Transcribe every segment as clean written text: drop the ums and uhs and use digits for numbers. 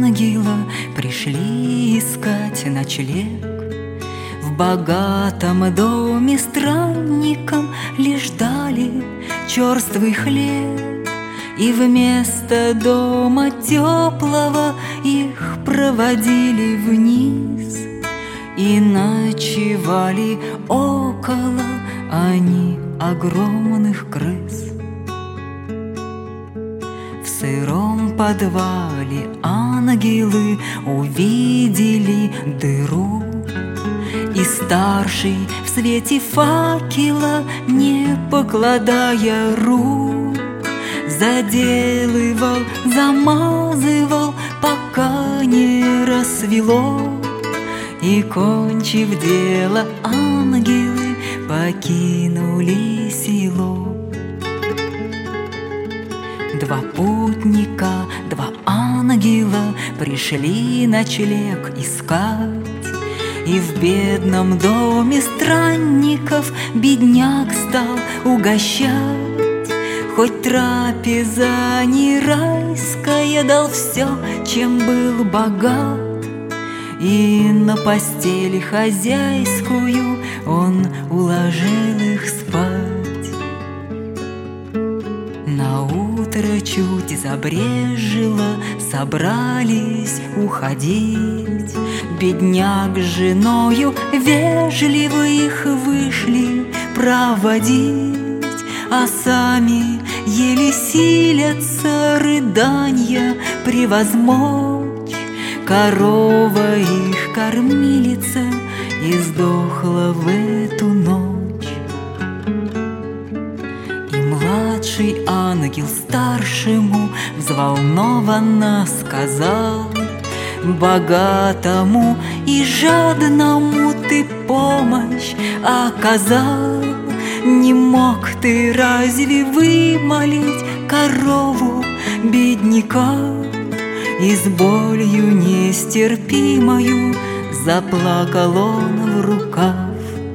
ангела пришли искать ночлег. В богатом доме странникам лишь дали черствый хлеб, и вместо дома теплого их проводили вниз, и ночевали около они огромных крыс. В сыром подвале ангелы увидели дыру, и старший в свете факела, не покладая рук, заделывал, замазывал, пока не рассвело. И, кончив дело, ангелы покинули село. Два путника, два ангела пришли ночлег искать, и в бедном доме странников бедняк стал угощать. Хоть трапеза не райская, дал все, чем был богат, и на постели хозяйскую он уложил их спать. Наутро чуть забрежило, собрались уходить. Бедняк с женою вежливо их вышли проводить, а сами еле силятся рыданья превозмочь. Корова их кормилица издохла в эту ночь. И младший ангел старшему взволнованно сказал: богатому и жадному ты помощь оказал. Не мог ты разве вымолить корову бедняка? И с болью нестерпимою заплакал он в рукав.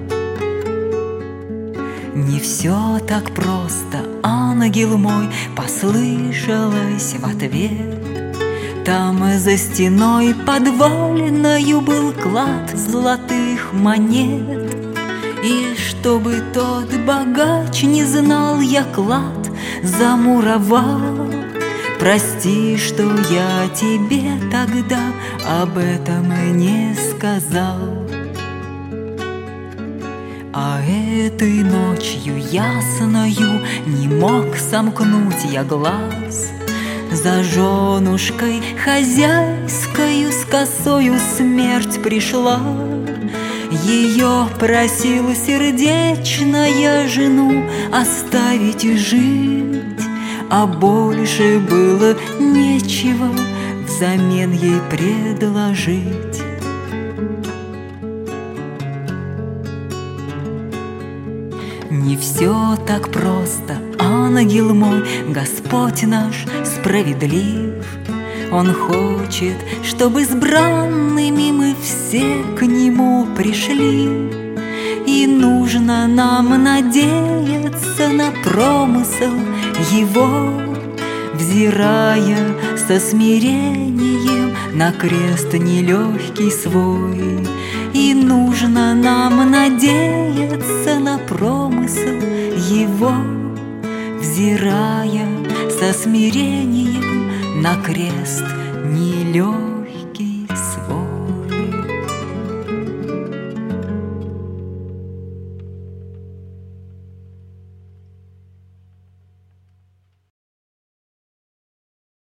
Не все так просто, ангел мой, послышалось в ответ. Там за стеной подваленною был клад золотых монет. И чтобы тот богач не знал, я клад замуровал. Прости, что я тебе тогда об этом не сказал. А этой ночью ясною не мог сомкнуть я глаз. За женушкой хозяйскою с косою смерть пришла. Ее просила сердечная жену оставить жить, а больше было нечего взамен ей предложить. Не все так просто, ангел мой, Господь наш справедлив. Он хочет, чтобы избранными мы все к Нему пришли. И нужно нам надеяться на промысел Его, взирая со смирением на крест нелегкий свой. И нужно нам надеяться на промысел Его, взирая со смирением на крест нелегкий.